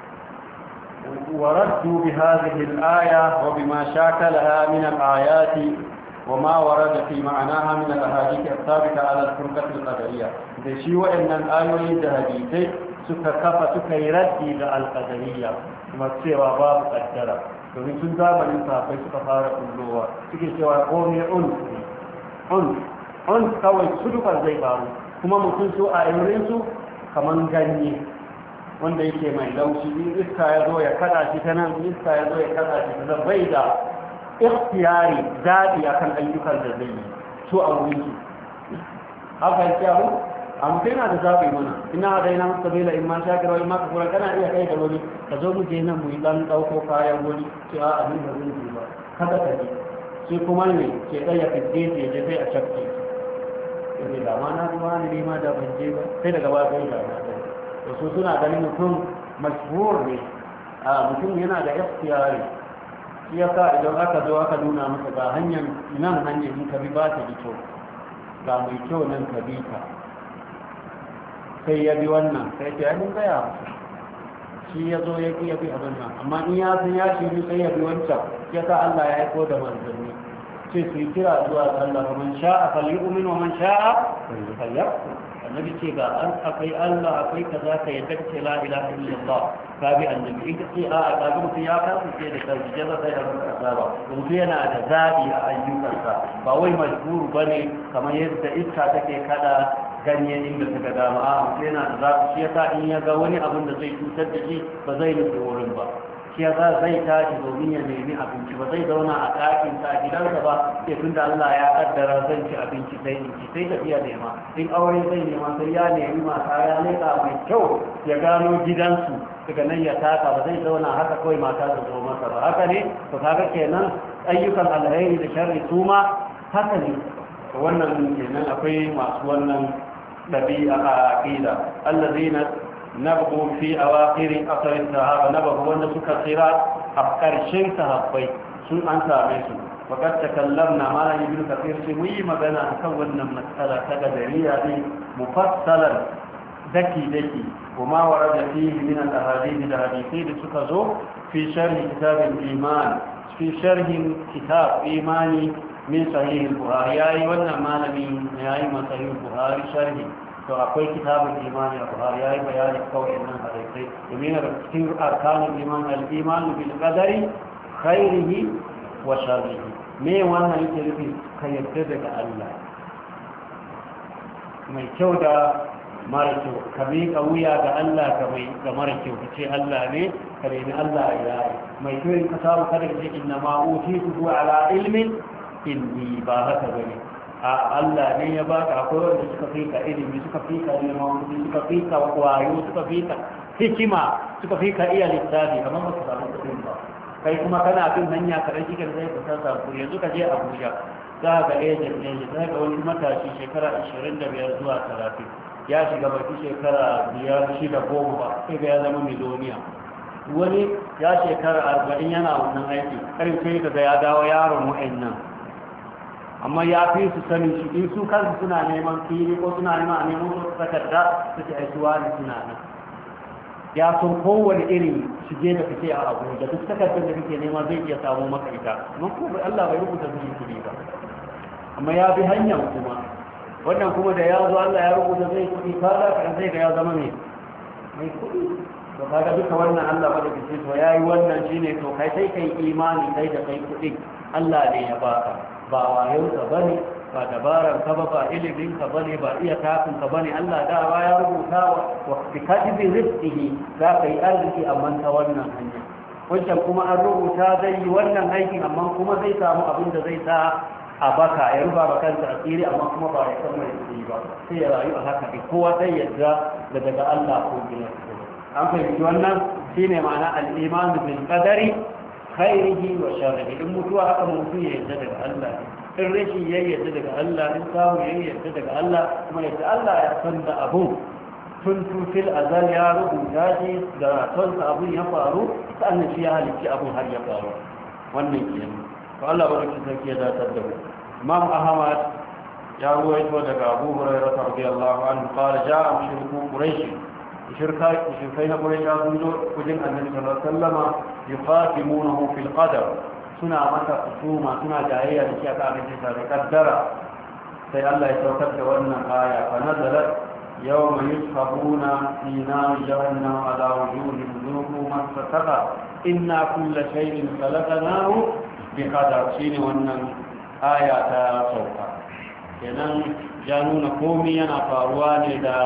وردوا بهذه الآية وبما شاكلها من الآيات وما ورد في معناها من الأحاديث الثابتة على الفرقة القدرية دشي وإن الآية الحديثة سكا كفا سكا يردي القدرية ما سوى باب قدرة ومن سنة من صحابي سكا فارق اللغة سكا سوى قومي أنف أنف أنف كوي سلوكا زي بارو كما مكنسو آيورينسو كمان غني wanda yake mai laushi iska ya zo ya kada shi ta nan iska ya zo ya kada shi ta bai da ikhtiyari zaɓi akan ayyukan da zai yi su a wurin su haka yake abu amma kai na da zaɓi mana ina da ina masa bela in ma shakira wa in ma kafura kana iya kai da wani ka zo mu je nan mu yi dan ɗauko kayan wani ce a abin da zai yi ba kada ka ji sai kuma ne ke ɗaya fidde ya je sai a cakke sai da ma na zuwa ne ma da ban je ba sai daga ba kai da na su suna ganin mutum mashhur ne a mutum yana da ikhtiyari shi yasa idan aka zo aka nuna masa ga hanyar nan hanyar in ka bi ba ta da kyau ga mai kyau nan ka bi ta sai ya bi wannan sai ta yi gaya shi ya zo ya ya bi abin nan amma in ya san ya shi sai ya bi wancan yasa Allah ya aiko da manzanni ce su yi kira zuwa ga Allah man sha'a falyu'min wa man sha'a falyakfur annabi ce ga an akwai Allah akwai kaza ka yadda ce la ilaha illallah ka bi annabi in ka ce a a kaga mutum ya kasu ce da kai je sai da ranka saba mutum yana da zabi a ayyukansa ba wai majbur bane kamar yadda iska take kada ganye inda suka dama a mutum yana da zabi shi yasa in ya ga wani abin da zai cutar da shi ba zai nufi wurin ba shi yasa zai tashi domin ya nemi abinci ba zai zauna a ɗakin sa gidansa ba sai tun da Allah ya kaddara zan ci abinci sai in ci sai tafiya nema in aure zai nema sai ya nemi mata ya leƙa mai kyau ya gano gidansu daga nan ya taka ba zai zauna haka kawai mata su zo masa ba haka ne to kaga kenan ayyukan alheri da sharri su ma haka ne wannan kenan akwai masu wannan ɗabi'a a aqida allazina نبغوا في أواخر أثر الصحابة نبغوا وأن سكسرات أفكار شيء صحابي سن أنت عميسو وقد تكلمنا ما لا يجب كثير سوي مغانا أكونا مسألة تقدرية مفصلا ذكي ذكي وما ورد فيه من الأحاديث الحديثين لسكزو في شرح كتاب الإيمان في شرح كتاب إيماني من صحيح البخاري وأن ما لم يأي من صحيح البخاري شرحي to akwai kitabul imani a Buhari yayi bayani kawai nan hadisi domin da cikin arkanul iman al-iman bil qadari khairihi wa sharrihi me wannan yake nufi ka yarda daga Allah mai kyau da mara kyau ka miƙa wuya ga Allah ga mai ga mara kyau ka ce Allah ne ka nemi Allah ya yi mai kyau in ka samu kada ka ce inna ma utitu ala ilmin inni ba haka bane a Allah ne ya baka akwai wanda suka fi ka ilimi suka fi ka neman kuɗi suka fi ka wayo suka fi ka hikima suka fi ka iya littafi kamar ba su samu kuɗin ba kai kuma kana bin hanya kaɗan shi kan zai kusa samu yanzu ka je Abuja za ga agent ne za ga wani matashi shekara ashirin da biyar zuwa talatin ya shiga baki shekara biyar shida goma ba sai ga ya zama miloniya wani ya shekara arba'in yana wannan aiki karin sai ka ga ya dawo yaron wa'annan amma ya fi su sani shi in su kansu suna neman fili ko suna neman a neman su takarda su ce aisuwa ne suna nan ya sun kowane irin shige da fice a abu da duk takardar da kake nema zai iya samu maka ita amma kuma Allah bai rubuta su kuɗi ba amma ya bi hanyar kuma wannan kuma da ya zo Allah ya rubuta zai kuɗi kaga kan zai ga ya zama ne mai kuɗi to kaga duka wannan Allah ba da kace to yayi wannan shine to kai sai kai imani kai da kai kuɗi Allah ne ya baka ba wayonka bane ba dabaran ka ba ba ilimin ka bane ba iya tafin ka bane Allah da ba ya rubuta wa bi katibi rizqihi za ka yi arziki amma ta wannan hanya wancan kuma an rubuta zai yi wannan aikin amma kuma zai samu abin da zai sa a baka ya ruba ba kansa asiri amma kuma ba ya san mai asiri ba sai ya rayu a haka ne kowa sai yadda da daga Allah ko gina an fahimci wannan shine ma'ana al-iman bil qadari khairihi wa sharrihi in mutuwa haka mutum ya yadda daga Allah in rashin ya yadda daga Allah in samu ya yadda daga Allah kuma yadda Allah ya san da abu tun tufil azal ya rubuta shi da tonsa abun ya faru sannan shi ya halicci abun har ya faru wannan kenan to Allah barkin sarki ya datar da mu Imam Ahmad ya ruwaito daga Abu Hurairah radiyallahu anhu qala ja'a mushriku quraish shirka shirkai na quraish sun zo kujin Annabi sallallahu alaihi wasallama yuqatimunahu fil qadar suna mata kusuma suna jayayya da shi aka abinci da kaddara sai Allah ya saukar da wannan aya fa nazalat yawma yushabuna fi nar jahannam ala wujuhihim dhuqu ma sataqa inna kulla shay'in khalaqnahu biqadar shine wannan aya ta sauka kenan ya nuna komai yana faruwa ne da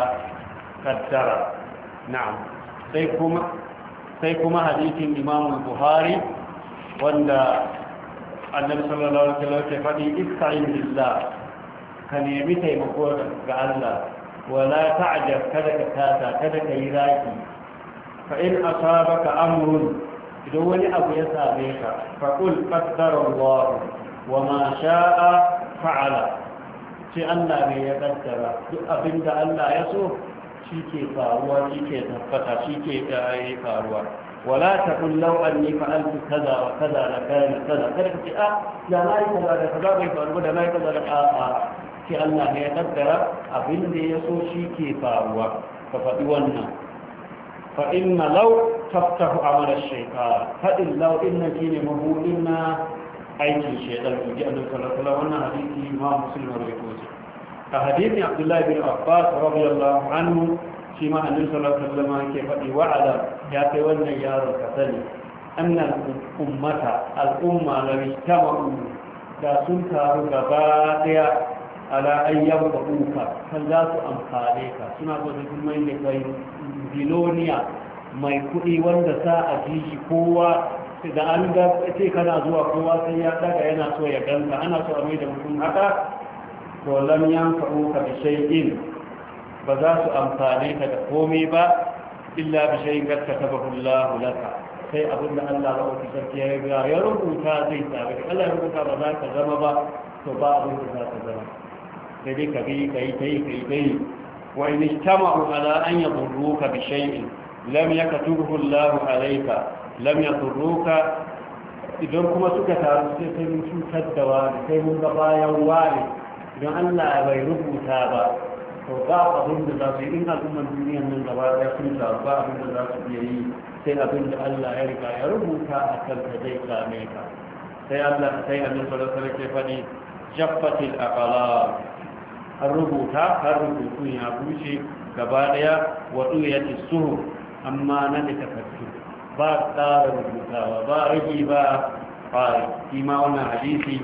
kaddara na'am sai kuma sai kuma hadisin Imam Buhari wanda Annabi sallallahu alaihi wasallam ya faɗi ista'in billah ka nemi taimako ga Allah wala ta'jab kada ka tasa kada ka yi raki fa in asabaka amrun idan wani abu ya same ka faƙul ƙaddara Allah wa ma sha'a fa'ala ce Allah ne ya ƙaddara duk abin da Allah ya so shi ke faruwa shi ke tabbata shi ke faruwa wala ta kullau an ni fa'altu kaza wa kaza da kayan kaza kada ka ce a da na yi kaza da kaza bai faru da na yi kaza da a'a ce Allah ne ya ƙaddara abin da ya so shi ke faruwa ka faɗi wannan فإن لو تفتح عمل الشيطان فإن لو إن كين مهولنا أي الشيطان يجي أن صلى الله عليه وسلم حديث إمام مسلم وريكوزي فحديث عبد الله بن عباس رضي الله عنه فيما أن صلى الله عليه وسلم كيف وعلى ياتون يار كثني أن الأمة الأمة لو اجتمعوا لا سنكار غبادية على أن يبقوك فلا تأمخاليك سنة وزيكم من لكي biloniya mai kuɗi wanda sa a ji shi kowa da an ga ce kana zuwa kowa sai ya daga yana so ya ganka ana so a mai da mutum haka to lam yanfa'u ka bi shay'in ba za su amfane ka da komai ba illa bi shay'in kad katabahu Allah laka sai abinda Allah ba ku sarki ya ga ya rubuta zai sabe Allah ya rubuta ba za ka zama ba to ba abin da za ka zama sai dai ka bi kai kai kai kai وإن اجتمعوا على أن يضروك بشيء لم يكتبه الله عليك لم يضروك idan kuma suka taru sai sai mun cutar da wani sai mun ga bayan wani idan Allah bai rubuta ba to ba abin da za su yi in al'umman duniyan nan gaba ɗaya sun taru ba abin da za su iya yi sai abin da Allah ya riga ya rubuta a kanka zai same ka sai Allah sai annabi sallallahu alaihi wasallam ke faɗi jaffatil aqlam har rubuta har rubutu ya bushe gaba daya wato ya ci suhu amma na da takardu ba tsara rubutawa ba rage ba qari kima wannan hadisi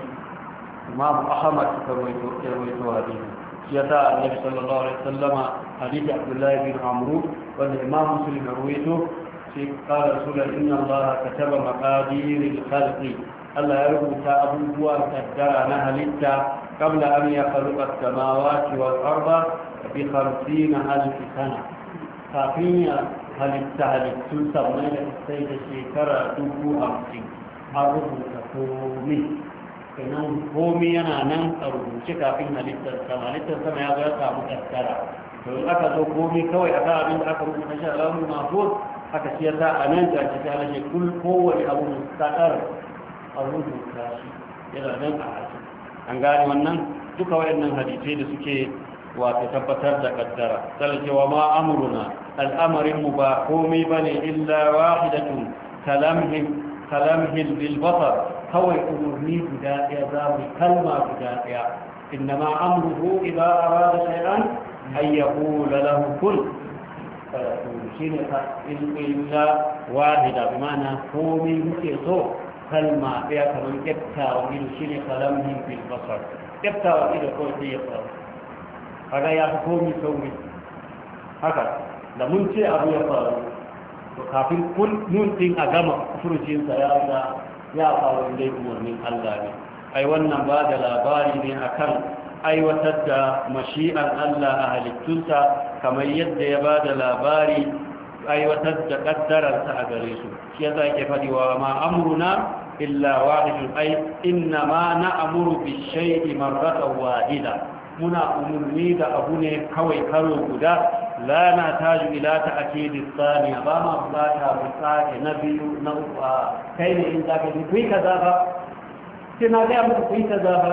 Imam Ahmad suka rawaito rawaito hadisi ya ta Annabi sallallahu alaihi wasallama hadisi Abdullah bin Amr wanda Imam Muslim rawaito sai qala rasulullah inna Allah kataba maqadir al-khalqi Allah ya rubuta abubuwan kaddara na halitta qabla an yakhluqa as-samawati wal arda bi khamsina alf sana kafin ya halitta halittun samai da sai da shekara dubu hamsin a rubuta komi kenan komi yana nan a rubuce kafin halittar sama halittar sama ya zai samu kaskara to in aka zo komi kawai a kan abin da aka rubuta shi alamun mahfuz aka ciyar da a nan ga cikin halashe kul kowane abu mustaqar a rubuta shi yana nan a haji an gane wannan duka wayannan hadisai da suke wato tabbatar da kaddara sai cewa ma amruna al'amarin mu ba komai bane illa wahidatun kalamhim kalamhil bil basar kawai umurni guda daya zamu kalma guda daya innama amruhu idza arada shay'an ay yaqula lahu kun fayakun shine ka illa wahida bimana komai muke so kalma daya kamar kyakkyawa ido shine kalamhil bil basar kyakkyawa ido ko sai ya faru kaga ya fi komi sauri haka da mun ce abu ya faru to kafin nun din a gama furucinsa ya riga ya faru dai umarnin Allah ne ai wannan ba da labari ne akan aiwatar da mashi'ar Allah a halittunsa kamar yadda ya ba da labari aiwatar da kaddararsa a gare su shi yasa yake faɗi wa ma amruna illa wahidun ai inna ma na'muru bi shay'i marratan wahida muna umurni da abu ne kawai karo guda la na taju ila ta akidi tsaniya ba ma bukata mu tsake na biyu na uku a kai ne in zaka ji kuyi kaza ba sai na gaya muku kuyi kaza ba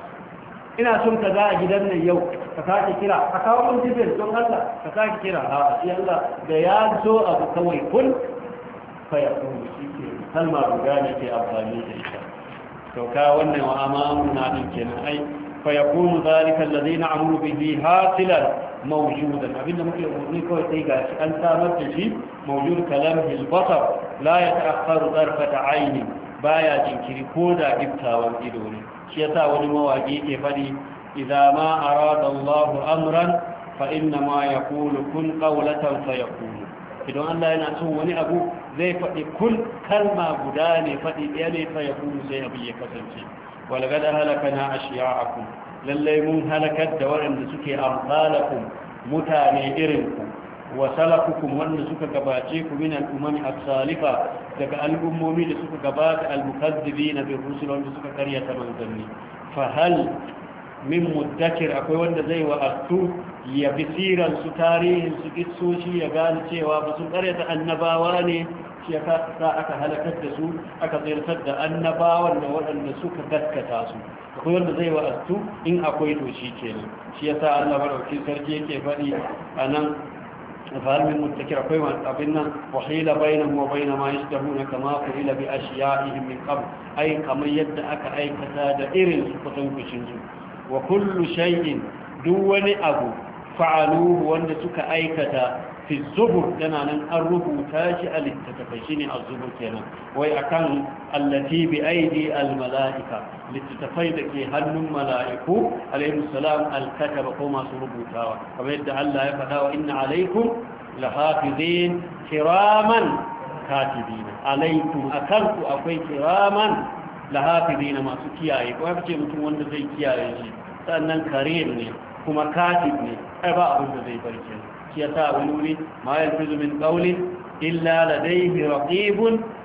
ina son kaza a gidan nan yau ka sake kira ka kawo mun jibin don Allah ka sake kira a shi Allah da ya zo abu kawai kun fa ya kuma shi ke kalma guda ne ke amfani da ita to ka wannan wa amamuna din kenan ai فيكون ذلك الذي نعمل به حاصلا موجودا abinda muke umarni kawai sai gashi an samar da shi mawjud kalamhi al-basar la yata'akhkharu tarfata ayni baya jinkiri ko da giftawan ido ne shi yasa wani mawaki ke fadi idza ma arada Allah amran fa inna ma yaqulu kun qawlatan fayakun idan Allah yana son wani abu zai fadi kun kalma guda ne fadi ɗaya ne fayakun sai abu ya kasance walgada halakana ashiya'akum lallai mun halakar da waɗanda suke amsalakum mutane irinku wa salakukum wanda suka gabace ku min al'umami as-salifa daga al'ummomi da suka gabata al-mukazzibina bi rusul wanda suka karyata manzanni fa hal min muddakir akwai wanda zai wa astu ya bisiran su tarihin su kissoshi ya gane cewa ba su karyata annabawa ne shi ya sa aka halakar da su aka tsirtar da annabawan da waɗanda suka gaskata su akwai wanda zai wa'astu in akwai to shi kenan shi ya sa Allah madauki sarki yake faɗi a nan fahimmin mutakir akwai abin nan wahila bainan wa baina ma yashtahuna kama qila bi ashiya'ihim min qabl ai kamar yadda aka aikata da irin su kusan kushin su wa kullu shay'in duk wani abu fa'aluhu wanda suka aikata fi zubur yana nan an rubuta shi a littattafai shi ne a zubur kenan wai akan allati bi aidi almala'ika littattafai da ke hannun mala'iku alaihi salam alkataba ko masu rubutawa kamar yadda Allah ya faɗa wa inna alaikum lahafizin kiraman katibina alaikum akanku akwai kiraman lahafizina masu kiyaye ko ya ce mutum wanda zai kiyaye shi sannan karim ne kuma katib ne ai ba abin da zai bar kenan يتا ولولي ما يلفظ من قول إلا لديه رقيب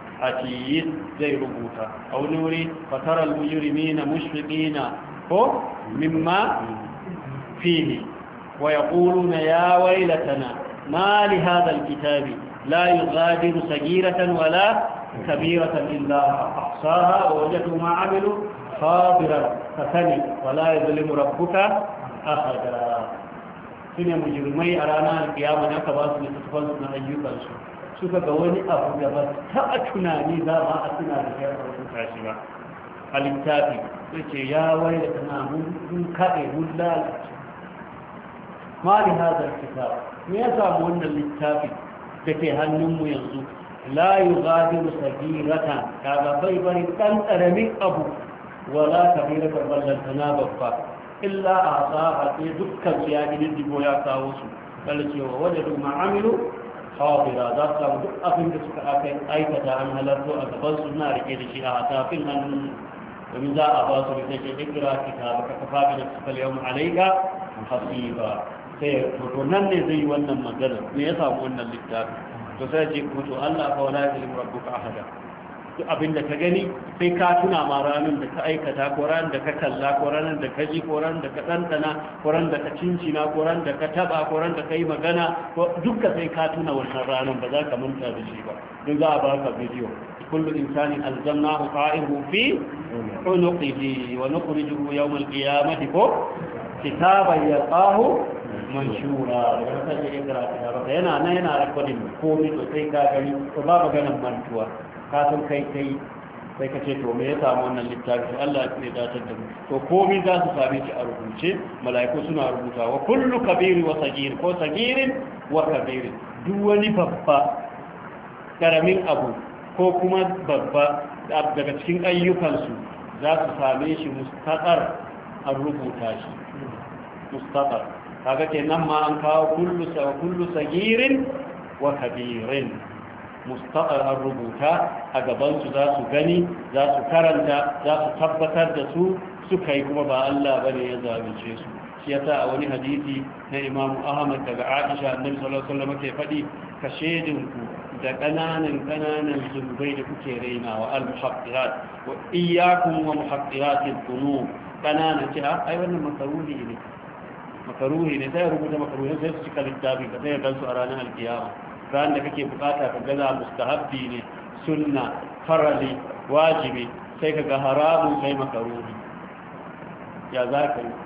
عتيد زي ربوتا أو نوري فترى المجرمين مشفقين مما فيه ويقولون يا ويلتنا ما لهذا الكتاب لا يغادر صغيرة ولا كبيرة إلا أحصاها ووجدوا ما عملوا خابرا فثني ولا يظلم ربك أحدا sune mujrimai a ranar kiyama ne aka ba su littattafan su na ayyukansu suka ga wani abu da ba taɓa tunani za ma a tuna da ya rubuta shi ba a littafi sai ce ya waye da tana mun kaɗe mun lalace ma li hadar kitab me ya samu wannan littafi da ke hannunmu yanzu la yughadiru sagiratan kaga bai bari dan karamin abu wala kabiratan ballantana babba illa a'taha sai dukkan su ya gidi digo ya kawo su kala cewa wajadu ma'amilu hadira za su samu duk abin da suka aka aikata an halarto a gaban su na rike da shi a tafin hannun domin za a ba su da take ikira kitaba ka kafa bi nafsika al-yawm alayka hasiba sai to nan ne zai yi wannan magana me ya samu wannan littafi to sai ce ko to Allah fa wala yuzlimu rabbuka ahada duk abin da ka gani sai ka tuna ma ranar da ka aikata ko ranar da ka kalla ko ranar da ka ji ko ranar da ka ɗanɗana ko ranar da ka cincina ko ranar da ka taɓa ko ranar da ka yi magana dukka sai ka tuna wannan ranar ba za ka manta da shi ba don za a ba ka bidiyo kullu insani alzamnahu qa'ihu fi unuqihi wa nukhrijuhu yawm al-qiyamati ko kitaban yaqahu manshura daga sai ya kira kitaba yana nan yana recording komai to sai ka gani to ba maganar mantuwa kasan kai kai sai ka ce to me ya samu wannan littafi Allah ya dace da mu to komai za su same shi a rubuce mala'iku suna rubuta wa kullu kabiri wa sagir ko sagirin wa kabirin duk wani babba karamin abu ko kuma babba daga cikin ayyukansu za su same shi mustaqar an rubuta shi mustaqar kaga kenan ma an kawo kullu sa kullu sagirin wa kabirin mustaqar an rubuta a gabansu za su gani za su karanta za su tabbatar da su suka yi kuma ba Allah bane ya zalunce su shi yasa a wani hadisi na Imam Ahmad daga Aisha annabi sallallahu alaihi wasallam ke faɗi ka shedin ku da kananan kananan zunubai da kuke rainawa al-muhaqqirat wa iyyakum wa muhaqqirat al-dhunub kananan ce ai wannan makaruhi ne makaruhi ne sai rubuta makaruhi sai su cika littafi ka sai gansu a ranar alkiyama ran da kake bukata ka gaza mustahabbi ne sunna farali wajibi sai ka ga haramun sai makaruhi ya za ka yi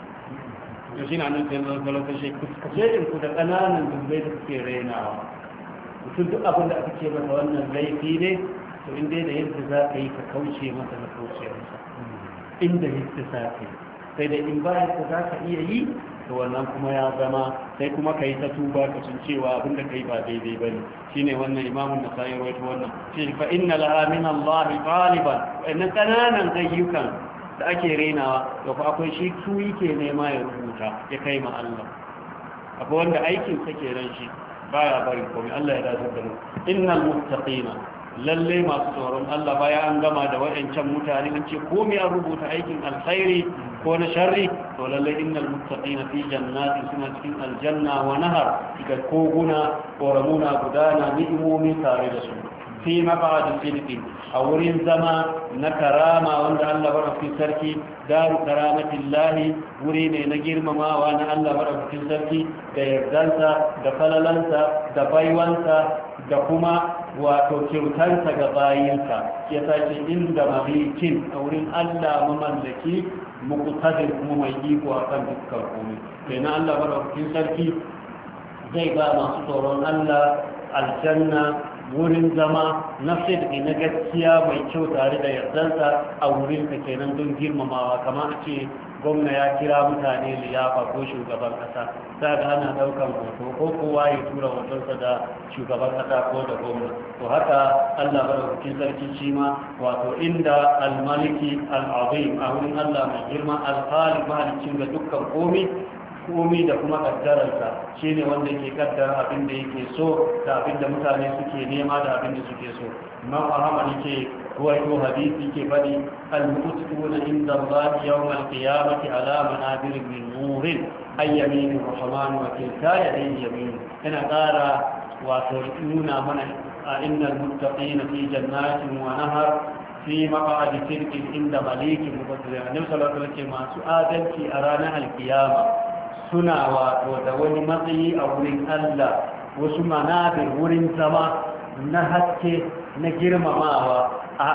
yau shi na nan sai zan zalata shi kashe in ku da ƙananan dubbai da suke rainawa mutum duk abin da aka ce masa wannan laifi ne to inda da yadda za ka yi ka kauce masa na kauciyarsa inda yadda za ka yi sai da in ba yadda za ka iya yi to wannan kuma ya zama sai kuma ka yi ta tuba ka sun cewa abinda ka yi ba daidai ba ne shi ne wannan imamun da sayi rawaito wannan shi fa inna laha min Allah taliban wannan kananan ayyukan da ake rainawa to fa akwai shi su yake nema ya rubuta ya kai ma Allah akwai wanda aikin sa ke ran shi baya bari komai Allah ya dace da mu innal muttaqina lalle masu tsoron Allah baya an gama da waɗancan mutane an ce komai an rubuta aikin alkhairi ko na sharri to lalle innal muttaqina fi jannatin suna cikin aljanna wa nahar da koguna koramuna gudana ni'imomi tare da su fi maq'adi sidqin a wurin zama na karama wanda Allah barafin sarki daru karamatillahi wuri ne na girmamawa na Allah barafin sarki da yardansa da falalansa da baiwansa da kuma wato kyautarsa ga bayinsa ya sace inda malikin a wurin Allah mamallaki muqtadir kuma mai iko akan dukkan komai kenan Allah barafin sarki zai ba masu tsoron Allah aljanna wurin zama na sidki na gaskiya mai kyau tare da yardansa a wurin ka kenan don girmamawa kamar a ce gwamna ya kira mutane liyafa ko shugaban kasa ta ga ana daukan hoto ko kowa ya tura hotonsa da shugaban kasa ko da gwamna to haka Allah madaukakin sarki shi ma wato inda al-maliki al-azim a wurin Allah mai girma al-khaliq mahalicin ga dukkan komai komi da kuma kaddararsa shi ne wanda yake kaddara abin da yake so da abin da mutane suke nema da abin da suke so imam ahmad yake ruwaito hadisi ke faɗi al-mu'taquna inda Allah yawm al-qiyamati ala manabir min nurin ay yamin rahman wa kilta yadayhi yamin yana ƙara wato nuna mana innal muttaqina fi jannatin wa nahar fi maq'adi sidqin inda malikin muqaddir annabi sallallahu alaihi wasallam masu adalci a ranar al-qiyama suna wato da wani matsayi a wurin Allah wasu manabir wurin zama na haske na girmamawa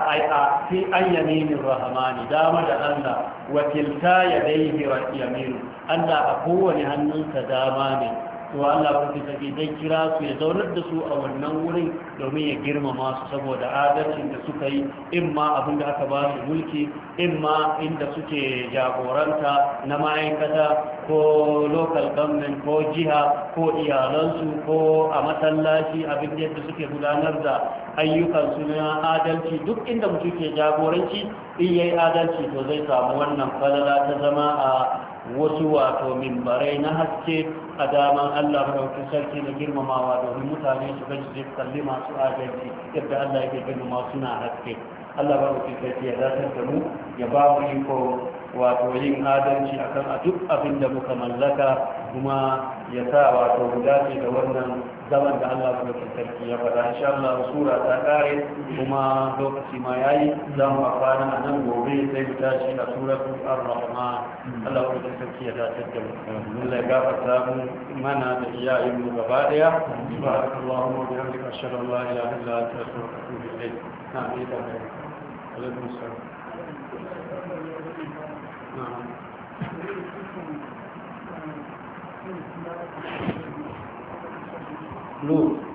a fi ayyaminin rahamani dama da Allah wakilta ya daihi wa yaminu Allah a kowane hannunsa dama ne to Allah ku take zai kira su ya zaunar da su a wannan wurin domin ya girmama su saboda adalcin da suka yi in ma abin da aka ba su mulki in ma inda suke jagoranta na ma'aikata ko local government ko jiha ko iyalansu ko a masallaci abin da suke gudanar da ayyukansu na adalci duk inda mutum ke jagoranci in yayi adalci to zai samu wannan falala ta zama a wasu wato mimbarai na haske a daman Allah madaukakin sarki na girmamawa domin mutane su gaji su kalli masu adalci yadda Allah yake girmama suna haske Allah madaukakin sarki ya dace da mu ya ba mu iko wato yin adalci akan a duk abin da muka mallaka kuma ya sa wato mu dace da wannan zaman da Allah madaukakin sarki ya faɗa insha Allah sura ta kare kuma lokaci ma yayi za mu fara a nan gobe sai mu tashi a suratul ar-rahman Allah madaukakin sarki ya dace da mu Allah ya gafarta mu mana da iyayen mu gaba daya subhanallahi wa bihamdihi ashhadu an la ilaha illa anta astaghfiruka wa atubu ilayk na'am ida alaikum assalam Blue.